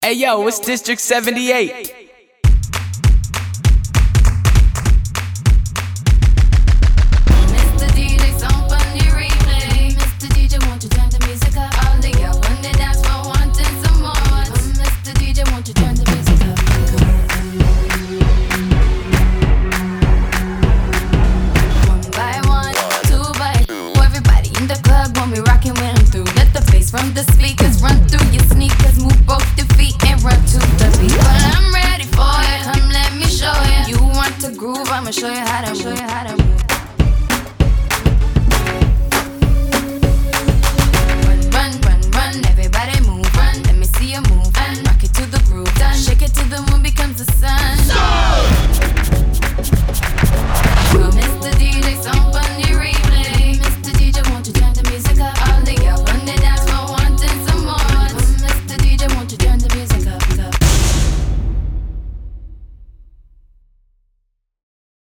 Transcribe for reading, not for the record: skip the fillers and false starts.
Hey yo, it's District 78. From the speakers, run through your sneakers, move both your feet and run to the beat. Well, I'm ready for it. Come, let me show you. You want to groove? I'ma show you how to move. Run, everybody move. Run, let me see you move. Rock it to the groove. Shake it till the moon becomes the sun.